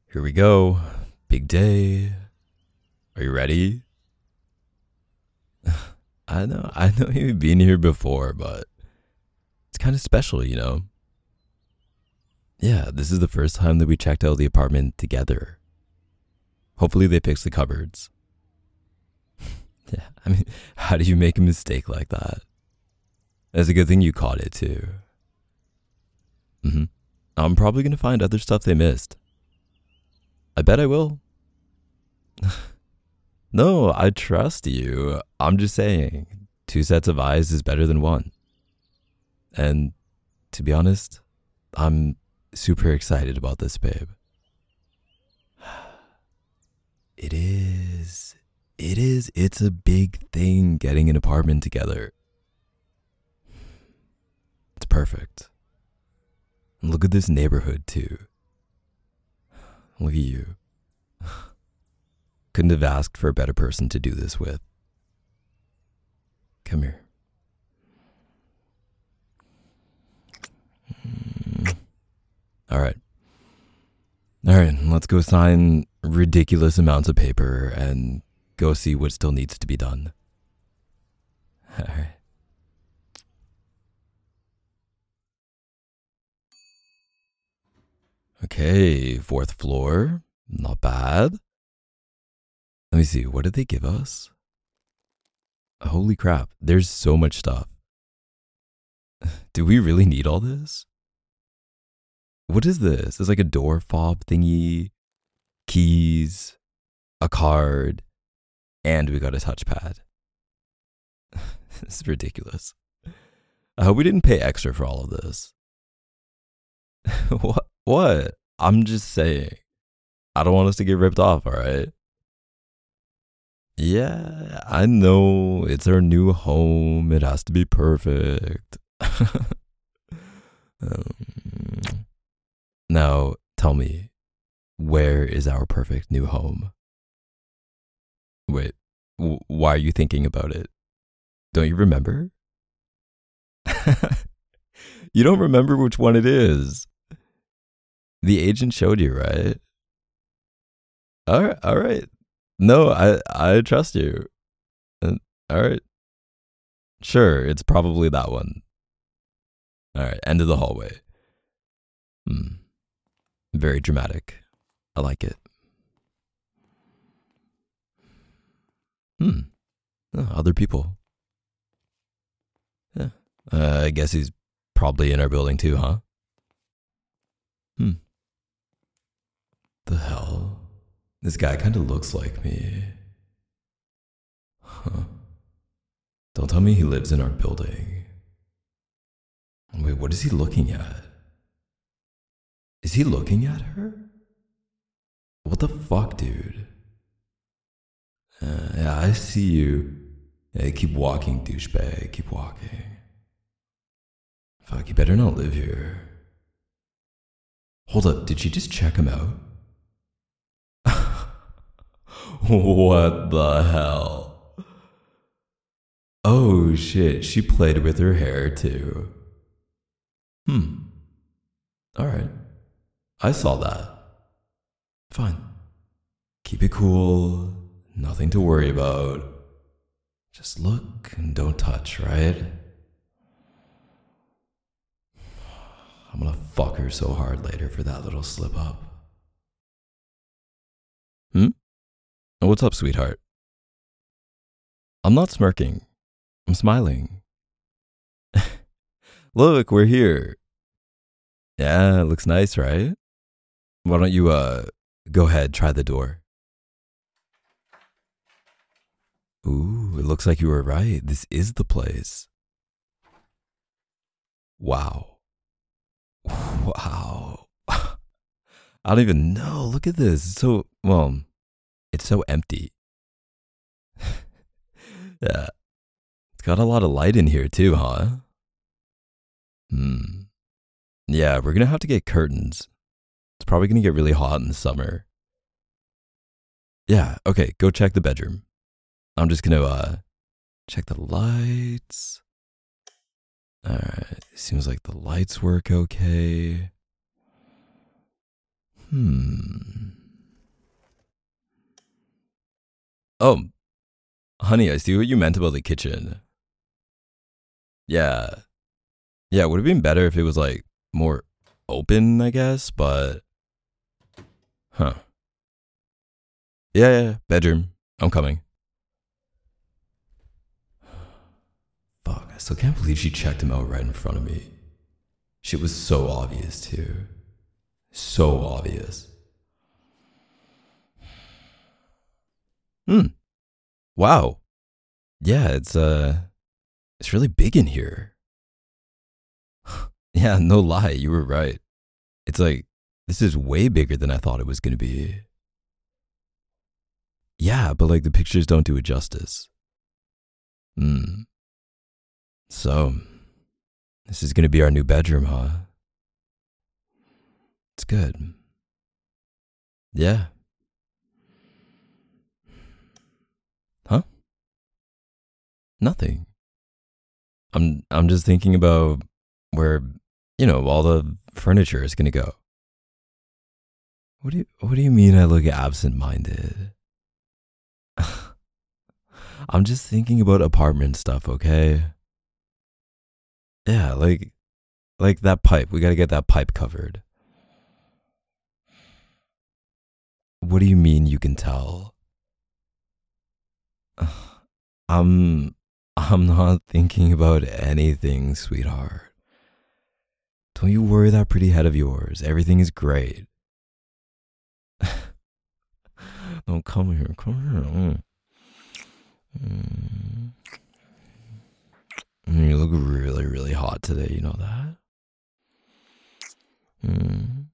Here we go. Big day. Are you ready? I know you've been here before, but it's kind of special, you know? Yeah, this is the first time that we checked out the apartment together. Hopefully they fixed the cupboards. Yeah, I mean, how do you make a mistake like that? It's a good thing you caught it too. hmm I'm probably gonna find other stuff they missed. I bet I will. No, I trust you. I'm just saying, two sets of eyes is better than one. And to be honest, I'm super excited about this, babe. It is. It is. It's a big thing getting an apartment together. It's perfect. And look at this neighborhood, too. Look at you. Couldn't have asked for a better person to do this with. Come here. All right. All right, let's go sign ridiculous amounts of paper and go see what still needs to be done. All right. Okay, fourth floor. Not bad. Let me see, what did they give us? Holy crap, there's so much stuff. Do we really need all this? What is this? It's like a door fob thingy, keys, a card, and we got a touchpad. This is ridiculous. I hope we didn't pay extra for all of this. What? I'm just saying. I don't want us to get ripped off, all right? Yeah, I know. It's our new home. It has to be perfect. um, Now, tell me, where is our perfect new home? Wait, why are you thinking about it? Don't you remember? You don't remember which one it is. The agent showed you, right? All right, all right. No, I trust you. All right. Sure, it's probably that one. All right, end of the hallway. Very dramatic. I like it. Oh, other people. Yeah. I guess he's probably in our building too, huh? The hell? This guy kind of looks like me. Huh. Don't tell me he lives in our building. Wait, what is he looking at? Is he looking at her? What the fuck, dude? Yeah, I see you. Yeah, keep walking, douchebag. Keep walking. Fuck, you better not live here. Hold up, did she just check him out? What the hell? Oh shit, she played with her hair too. Alright. I saw that. Fine. Keep it cool. Nothing to worry about. Just look and don't touch, right? I'm gonna fuck her so hard later for that little slip up. What's up, sweetheart? I'm not smirking. I'm smiling. Look, we're here. Yeah, it looks nice, right? Why don't you, go ahead, try the door. Ooh, it looks like you were right. This is the place. Wow. Wow. I don't even know. Look at this. It's so empty. Yeah. It's got a lot of light in here too, huh? Yeah, we're gonna have to get curtains. It's probably gonna get really hot in the summer. Yeah, okay, go check the bedroom. I'm just gonna, check the lights. Alright, seems like the lights work okay. Oh, honey, I see what you meant about the kitchen. Yeah. Yeah, it would have been better if it was like more open, I guess, but huh. Yeah, bedroom. I'm coming. Fuck, I still can't believe she checked him out right in front of me. Shit was so obvious, too. So obvious. Hmm. Wow. Yeah, it's really big in here. Yeah, no lie, you were right. It's like this is way bigger than I thought it was gonna be. Yeah, but like the pictures don't do it justice. Hmm. So, this is gonna be our new bedroom, huh? It's good. Yeah. Huh? Nothing. I'm just thinking about where, all the furniture is gonna go. What do you mean I look absent minded? I'm just thinking about apartment stuff, okay? Yeah, like that pipe. We gotta get that pipe covered. What do you mean you can tell? I'm I'm not thinking about anything, sweetheart. Don't you worry that pretty head of yours. Everything is great. Don't come here. Come here. Mm. You look really, really hot today. You know that? Mm.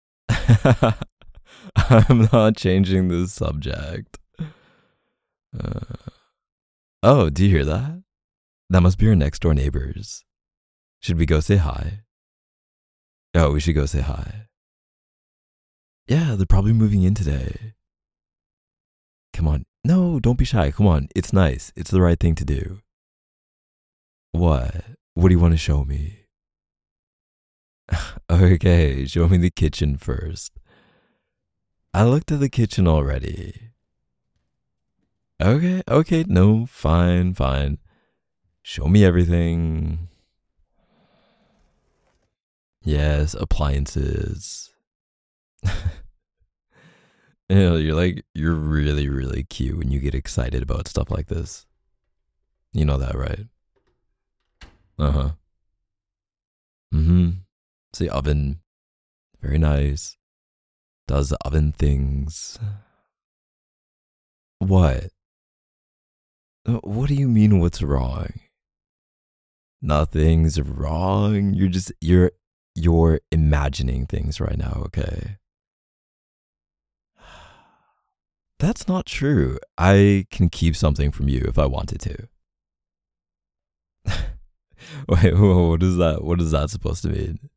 I'm not changing the subject. Uh, oh, do you hear that? That must be our next door neighbors. Should we go say hi? Oh, we should go say hi. Yeah, they're probably moving in today. Come on. No, don't be shy. Come on. It's nice. It's the right thing to do. What? What do you want to show me? Okay, show me the kitchen first. I looked at the kitchen already. Okay, no, fine, fine. Show me everything. Yes, appliances. You're really, really cute when you get excited about stuff like this. You know that, right? Uh huh. Mm hmm. It's the oven. Very nice. Does the oven things. What? What do you mean what's wrong? Nothing's wrong. You're imagining things right now, okay? That's not true. I can keep something from you if I wanted to. Wait, what is that? What is that supposed to mean?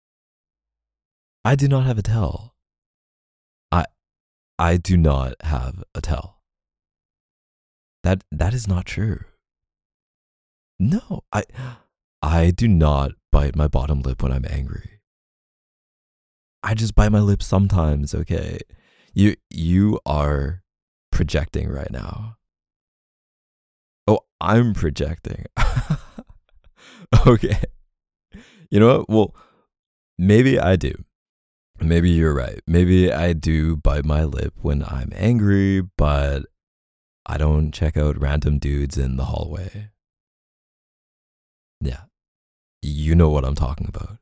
I do not have a tell. I I do not have a tell. That is not true. No, I do not bite my bottom lip when I'm angry. I just bite my lips sometimes, okay? You are projecting right now. Oh, I'm projecting. Okay. You know what? Well, maybe I do. Maybe you're right. Maybe I do bite my lip when I'm angry, but I don't check out random dudes in the hallway. Yeah. You know what I'm talking about.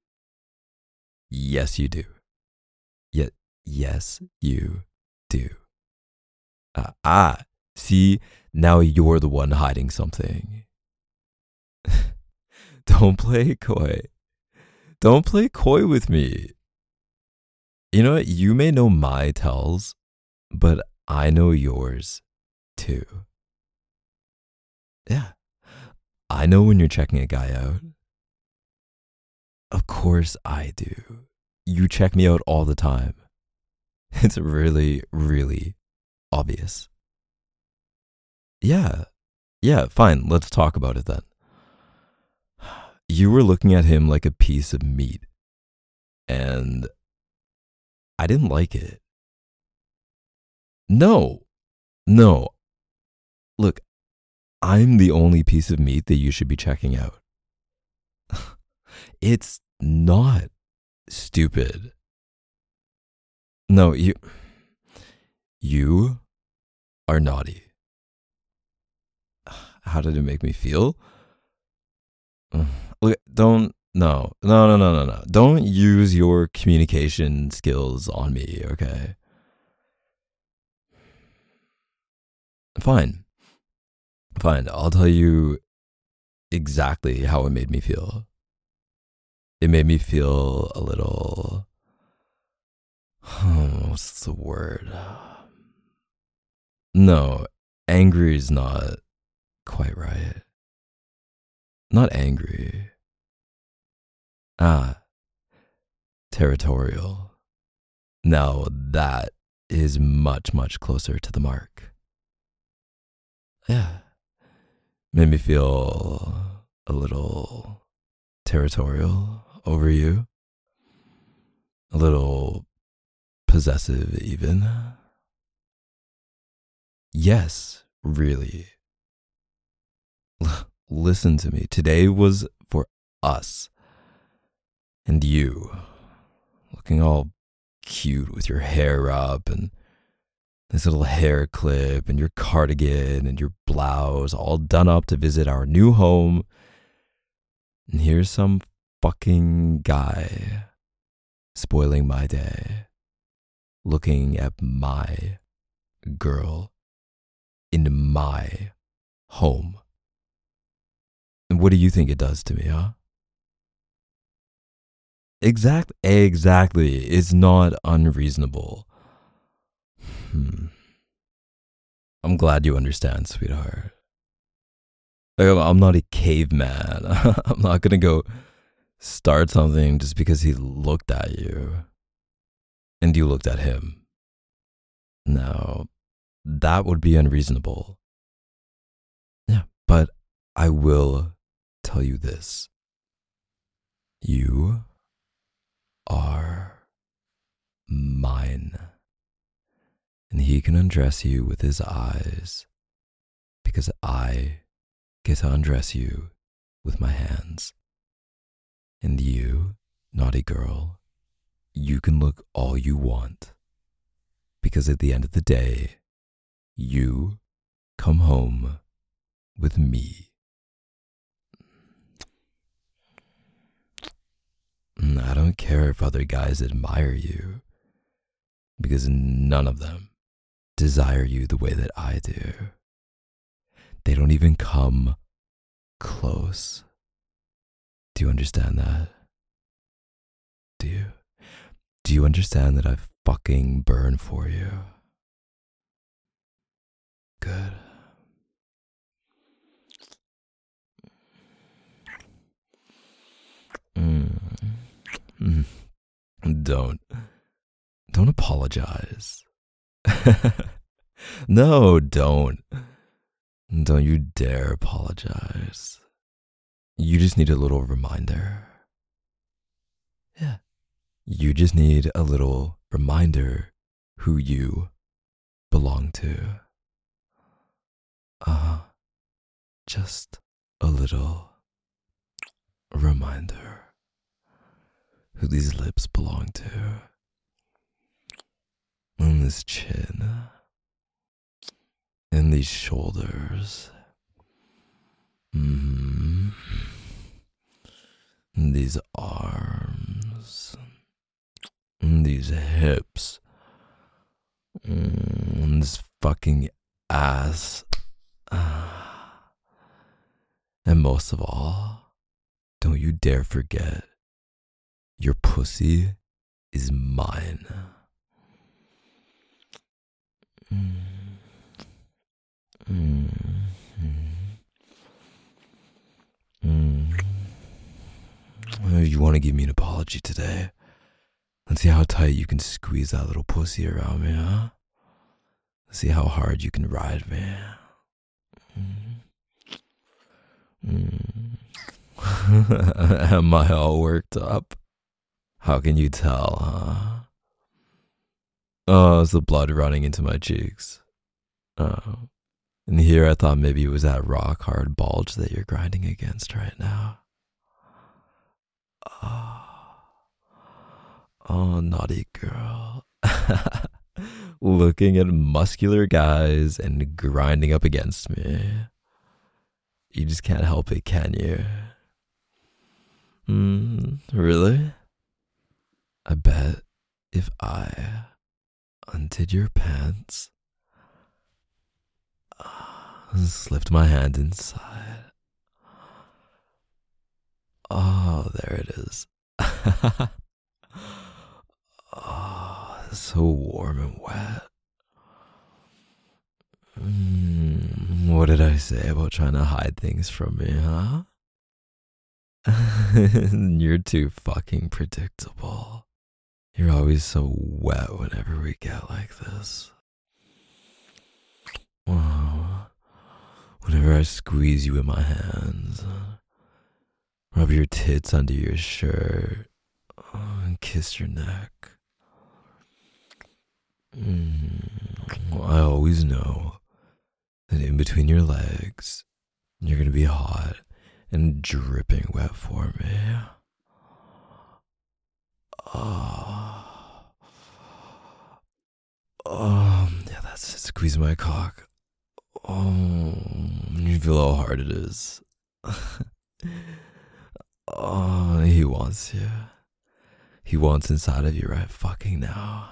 Yes, you do. Yet, yes, you do. Ah, see, now you're the one hiding something. Don't play coy. Don't play coy with me. You know what? You may know my tells, but I know yours too. Yeah. I know when you're checking a guy out. Of course I do. You check me out all the time. It's really, really obvious. Yeah. Yeah, fine. Let's talk about it then. You were looking at him like a piece of meat, and I didn't like it. No, no, Look, I'm the only piece of meat that you should be checking out. It's not stupid. No, you are naughty. How did it make me feel? Look, don't no. Don't use your communication skills on me, okay? Fine. Fine. I'll tell you exactly how it made me feel. It made me feel a little what's the word? No, angry is not quite right. Not angry. Ah, territorial. Now that is much, much closer to the mark. Yeah. Made me feel a little territorial over you. A little possessive, even. Yes, really. Listen to me. Today was for us. And you, looking all cute with your hair up and this little hair clip and your cardigan and your blouse all done up to visit our new home. And here's some fucking guy spoiling my day, looking at my girl in my home. And what do you think it does to me, huh? Exactly. It's not unreasonable. I'm glad you understand, sweetheart. I'm not a caveman. I'm not gonna go start something just because he looked at you and you looked at him. Now, that would be unreasonable. Yeah, but I will tell you this. You are mine. And he can undress you with his eyes because I get to undress you with my hands. And you, naughty girl, you can look all you want because at the end of the day, you come home with me. I don't care if other guys admire you because none of them desire you the way that I do. They don't even come close. Do you understand that? Do you? Do you understand that I fucking burn for you? Good. Don't apologize. No, don't. Don't you dare apologize. You just need a little reminder. Yeah. You just need a little reminder who you belong to. Just a little reminder who these lips belong to. And this chin. And these shoulders. And these arms. And these hips. And this fucking ass. And most of all, don't you dare forget, your pussy is mine. You want to give me an apology today? Let's see how tight you can squeeze that little pussy around me, huh? Let's see how hard you can ride me. Am I all worked up? How can you tell, huh? Oh, it's the blood running into my cheeks. Oh. And here I thought maybe it was that rock hard bulge that you're grinding against right now. Oh, oh naughty girl. Looking at muscular guys and grinding up against me. You just can't help it, can you? Really? I bet if I undid your pants, slipped my hand inside. Oh, there it is. Oh, so warm and wet. What did I say about trying to hide things from me, huh? You're too fucking predictable. You're always so wet whenever we get like this. Oh, whenever I squeeze you in my hands, rub your tits under your shirt, and kiss your neck. I always know that in between your legs, you're gonna be hot and dripping wet for me. Yeah, that's it. Squeeze my cock. You feel how hard it is. He wants you. He wants inside of you right fucking now.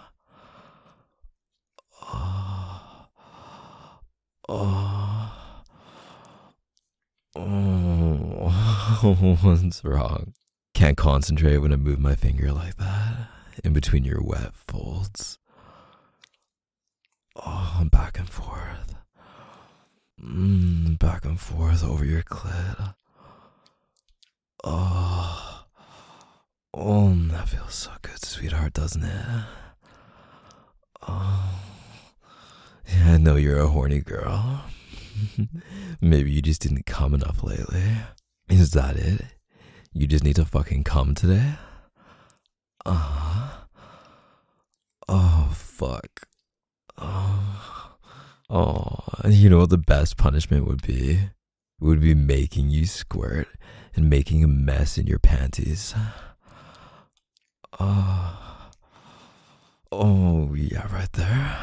What's wrong? Can't concentrate when I move my finger like that in between your wet folds. Back and forth. Back and forth over your clit. That feels so good, sweetheart, doesn't it? Yeah, I know you're a horny girl. Maybe you just didn't come enough lately. Is that it? You just need to fucking come today? Oh, fuck. You know what the best punishment would be? It would be making you squirt and making a mess in your panties. Yeah, right there.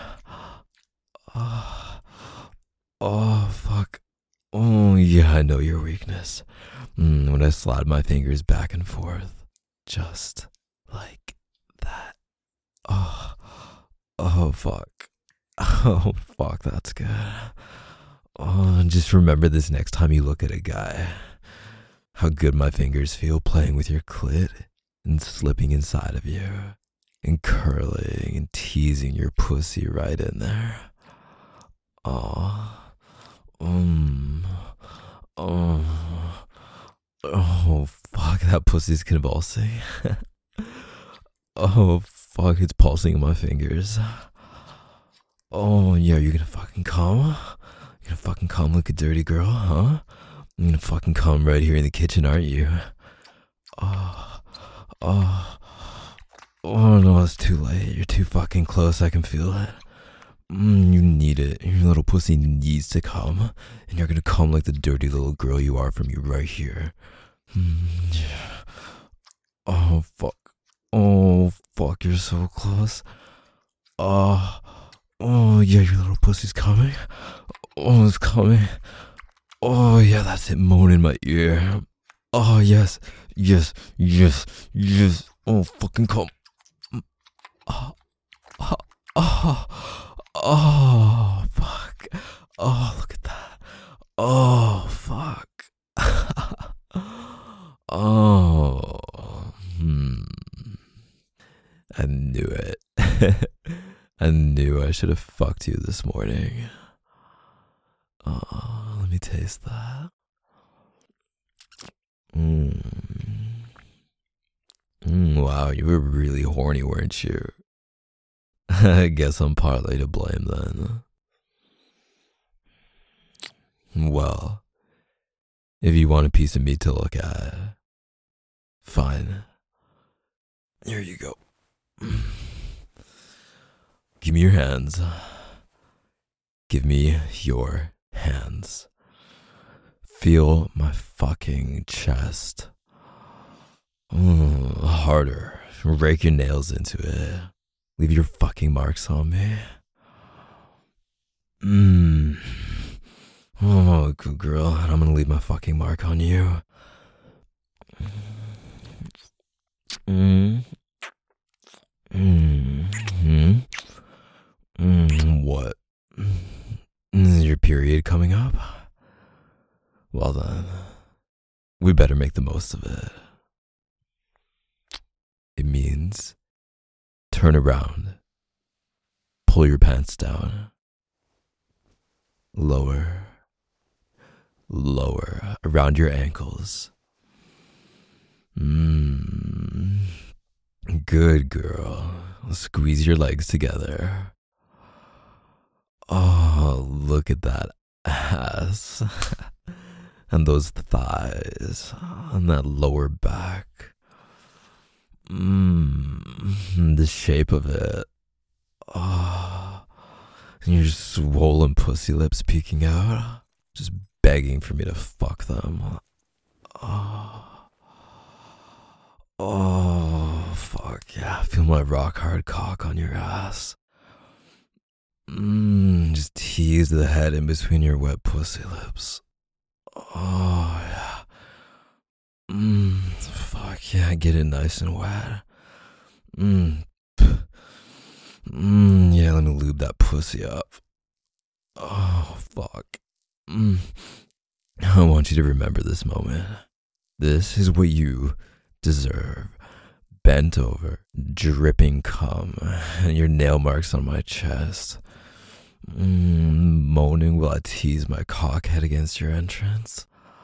Fuck. Yeah, I know your weakness. When I slide my fingers back and forth, just like that. Fuck. Oh, fuck, that's good. Just remember this next time you look at a guy. How good my fingers feel playing with your clit and slipping inside of you and curling and teasing your pussy right in there. Fuck, that pussy's convulsing. Fuck, it's pulsing in my fingers. Yeah, you're gonna fucking come? You're gonna fucking come like a dirty girl, huh? You're gonna fucking come right here in the kitchen, aren't you? No, it's too late. You're too fucking close, I can feel it. You need it. Your little pussy needs to come. And you're gonna come like the dirty little girl you are from you right here. Fuck. Fuck, you're so close. Yeah, your little pussy's coming. It's coming. Yeah, that's it, moan in my ear. Yes. Fucking come. Fuck. Look at that. Fuck. I knew it. I knew I should have fucked you this morning. Let me taste that. Wow, you were really horny, weren't you? I guess I'm partly to blame then. Well, if you want a piece of meat to look at, fine. Here you go. Give me your hands. Give me your hands. Feel my fucking chest. Harder. Rake your nails into it. Leave your fucking marks on me. Oh, good girl. And I'm gonna leave my fucking mark on you. What? Is your period coming up? Well then, we better make the most of it. It means turn around, pull your pants down, lower, around your ankles. Good girl. Squeeze your legs together. Oh, look at that ass. And those thighs. And that lower back. The shape of it. Oh. And your swollen pussy lips peeking out. Just begging for me to fuck them. Oh, fuck yeah. Feel my rock hard cock on your ass. Just tease the head in between your wet pussy lips. Oh, yeah. Fuck yeah. Get it nice and wet. Yeah, let me lube that pussy up. Oh, fuck. I want you to remember this moment. This is what you deserve. Bent over, dripping cum, and your nail marks on my chest. Moaning while I tease my cock head against your entrance.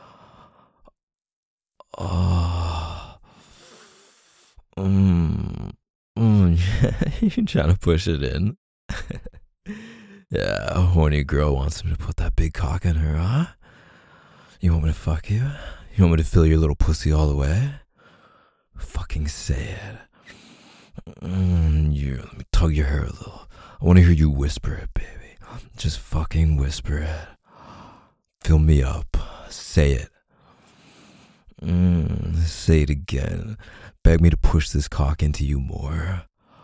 Oh. You're trying to push it in. Yeah, a horny girl wants me to put that big cock in her, huh? You want me to fuck you? You want me to fill your little pussy all the way? Fucking say it. Let me tug your hair a little. I want to hear you whisper it, baby. Just fucking whisper it. Fill me up. Say it. Say it again. Beg me to push this cock into you more.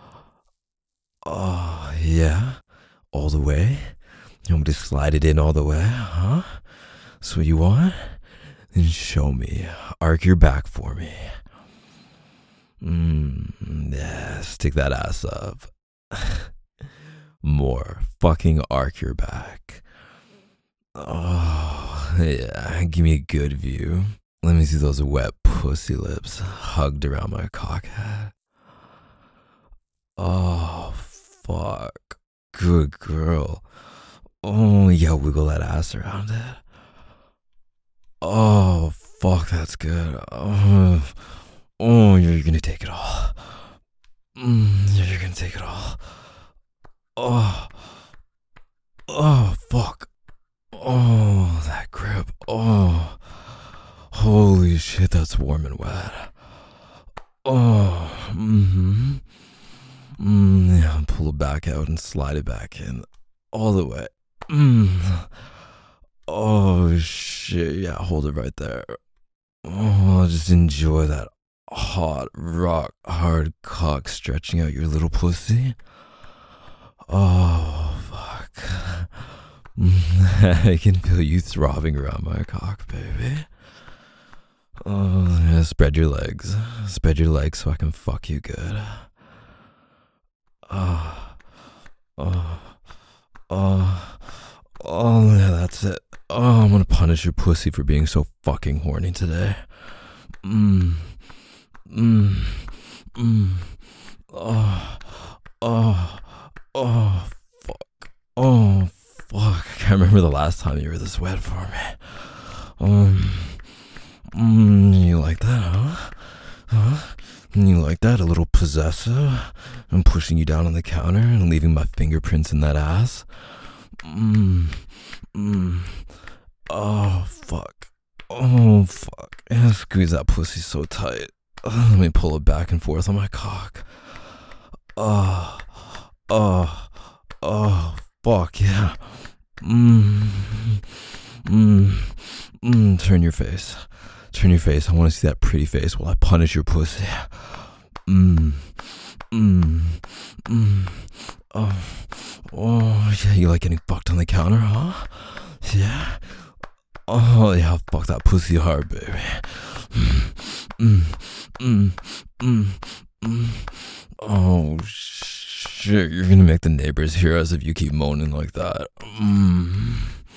Oh, yeah? All the way? You want me to slide it in all the way, huh? That's what you want? Then show me. Arc your back for me. Yeah, stick that ass up. More. Fucking arc your back. Oh, yeah. Give me a good view. Let me see those wet pussy lips hugged around my cock head. Oh, fuck. Good girl. Oh, yeah, wiggle that ass around it. Oh, fuck, that's good. Oh, you're gonna take it all. You're gonna take it all. Oh, fuck. Oh, that grip. Oh, holy shit, that's warm and wet. Oh, yeah, pull it back out and slide it back in. All the way. Oh, shit, yeah, hold it right there. Oh, just enjoy that hot, rock, hard cock stretching out your little pussy. Oh, fuck. I can feel you throbbing around my cock, baby. Oh, yeah, spread your legs. Spread your legs so I can fuck you good. Oh, yeah, that's it. Oh, I'm gonna punish your pussy for being so fucking horny today. Oh, fuck. Oh, fuck. I can't remember the last time you were this wet for me. You like that, huh? You like that? A little possessive? I'm pushing you down on the counter and leaving my fingerprints in that ass? Oh, fuck. Oh, fuck. Yeah, squeeze that pussy so tight. Let me pull it back and forth on my cock. Oh, fuck, yeah. Mmm. Mmm. Mmm. Turn your face. Turn your face. I want to see that pretty face while I punish your pussy. Mmm. Mmm. Mmm. Oh. Oh, yeah, you like getting fucked on the counter, huh? Yeah? Oh, yeah, fuck that pussy hard, baby. Mmm. Mmm. Mmm. Mmm. Oh, shit, you're gonna make the neighbors hear us if you keep moaning like that. Mmm.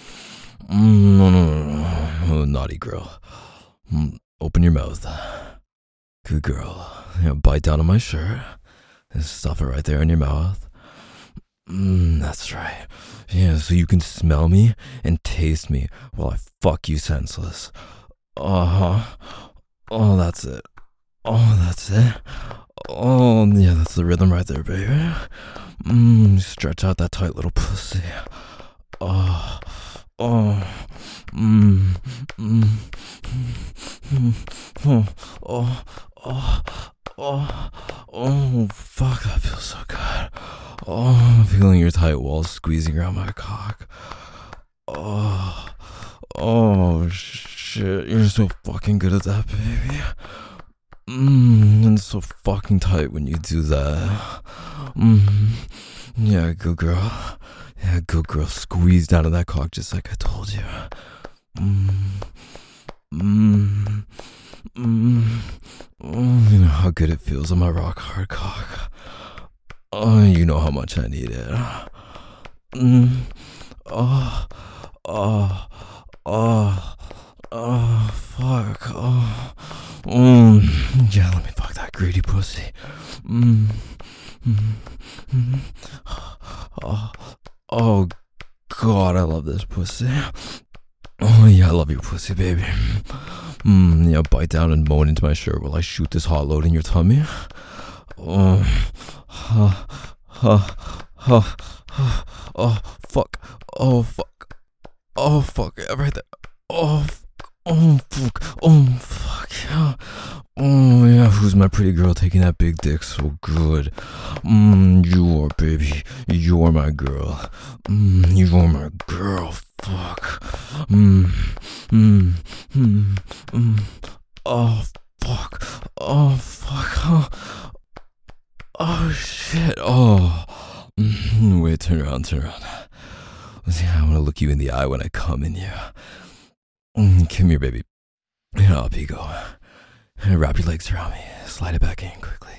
No, naughty girl. Open your mouth. Good girl. Bite down on my shirt and stuff it right there in your mouth. That's right. Yeah, so you can smell me and taste me while I fuck you senseless. Uh-huh. Oh, that's it. Oh, that's it. Oh, yeah, that's the rhythm right there, baby. Stretch out that tight little pussy. Oh, oh, oh, oh, oh, fuck, that feels so good. Oh, I'm feeling your tight walls squeezing around my cock. Oh, shit, you're so fucking good at that, baby. And so fucking tight when you do that. Yeah, good girl. Yeah, good girl. Squeeze down to that cock just like I told you. Oh, you know how good it feels on my rock hard cock. Oh, you know how much I need it. Oh, fuck. Yeah, let me fuck that greedy pussy. Oh, God, I love this pussy. Oh, yeah, I love your pussy, baby. Yeah, bite down and moan into my shirt while I shoot this hot load in your tummy. Oh, fuck. Oh, fuck. Oh, fuck. Yeah, right there. Oh, fuck. Oh, fuck. Yeah. Oh, yeah. Who's my pretty girl taking that big dick so good? You are, baby. You're my girl. You're my girl. Fuck. Oh, fuck. Oh, fuck. Oh, shit. Oh. Wait, turn around. I want to look you in the eye when I come in you. Come here, baby. Up you go. Wrap your legs around me. Slide it back in quickly.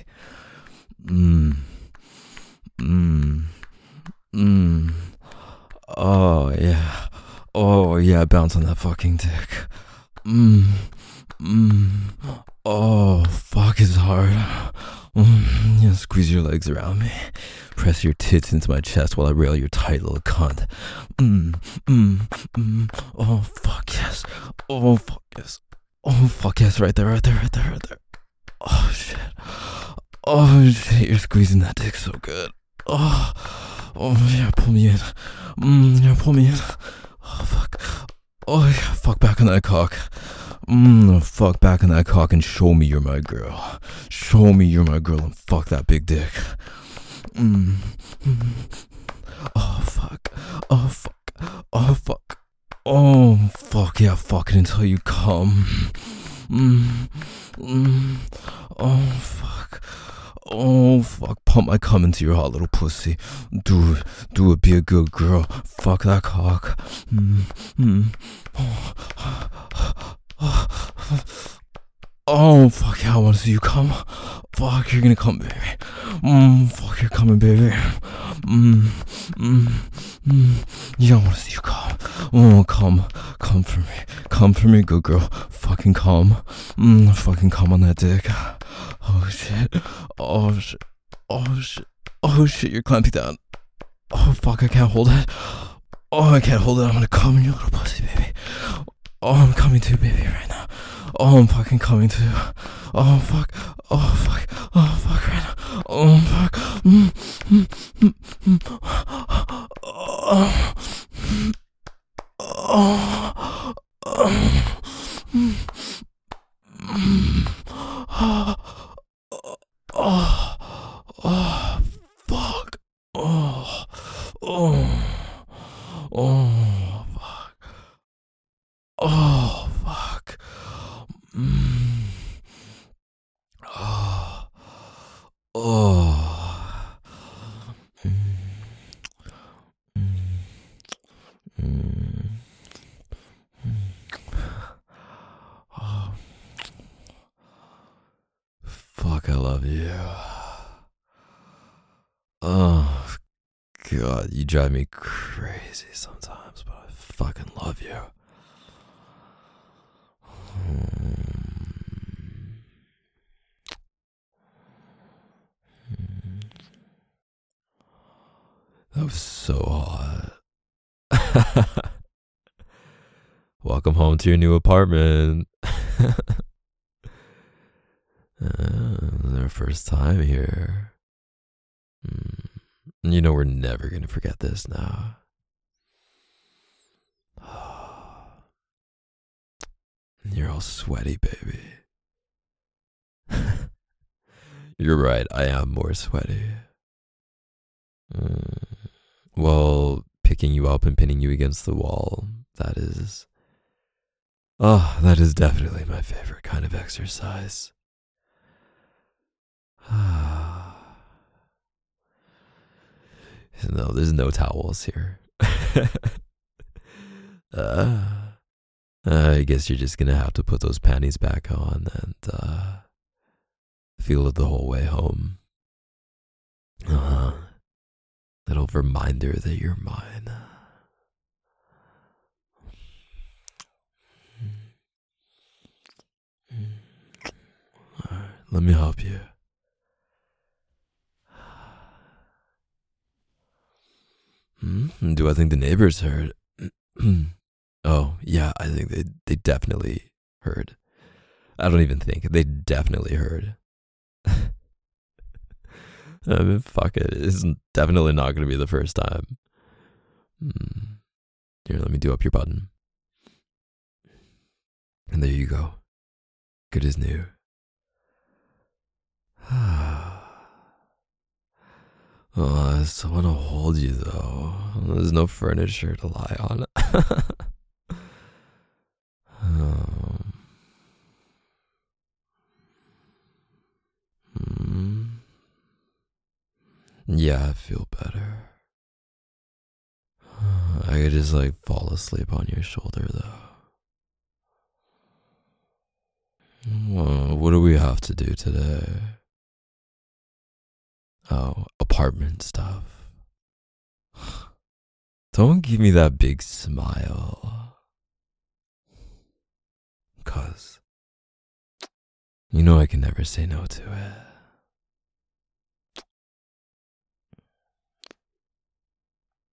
Oh, yeah. Oh, yeah, bounce on that fucking dick. Oh, fuck, it's hard. Yeah, squeeze your legs around me. Press your tits into my chest while I rail your tight little cunt. Oh, fuck yes. Oh, fuck yes. Oh, fuck yes, right there. Oh, shit. Oh, shit, you're squeezing that dick so good. Oh, yeah, pull me in. Yeah, pull me in. Oh, fuck. Oh, yeah, fuck back on that cock. Fuck back on that cock and show me you're my girl. Show me you're my girl and fuck that big dick. Oh, fuck. Oh, fuck. Oh, fuck. Oh, fuck, yeah, fuck it until you come. Oh, fuck. Oh, fuck. Pump my cum into your hot little pussy. Do it. Be a good girl. Fuck that cock. Oh, fuck yeah, I want to see you come. Fuck, you're gonna come, baby. Fuck, you're coming, baby. Yeah, I want to see you come. Oh, come for me. Come for me, good girl. Fucking come. Fucking come on that dick. Oh, shit. Oh, shit. Oh, shit. Oh, shit, you're clamping down. Oh, fuck, I can't hold it. Oh, I can't hold it. I'm gonna come in your little pussy, baby. Oh, I'm coming too, baby, right now. Oh, I'm fucking coming too. Oh, fuck. Oh, fuck. Oh, fuck, right now. Oh, fuck. Oh, fuck. Oh, fuck. Mm. Oh. Oh. Mm. Mm. Oh, fuck, I love you. Oh, God, you drive me crazy sometimes, but I fucking love you. That was so hot. Welcome home to your new apartment. Our first time here. You know we're never gonna forget this now. You're all sweaty, baby. You're right, I am more sweaty. Well, picking you up and pinning you against the wall, that is. Oh, that is definitely my favorite kind of exercise. No, there's no towels here. I guess you're just gonna have to put those panties back on and feel it the whole way home. Little reminder that you're mine. Alright, let me help you. Do I think the neighbors heard? Oh, yeah, I think they definitely heard. I don't even think. They definitely heard. I mean, fuck it. It's definitely not going to be the first time. Here, let me do up your button. And there you go. Good as new. Oh, I still want to hold you, though. There's no furniture to lie on. Yeah, I feel better. I could just like fall asleep on your shoulder though. What do we have to do today? Oh, apartment stuff. Don't give me that big smile. 'Cause you know I can never say no to it.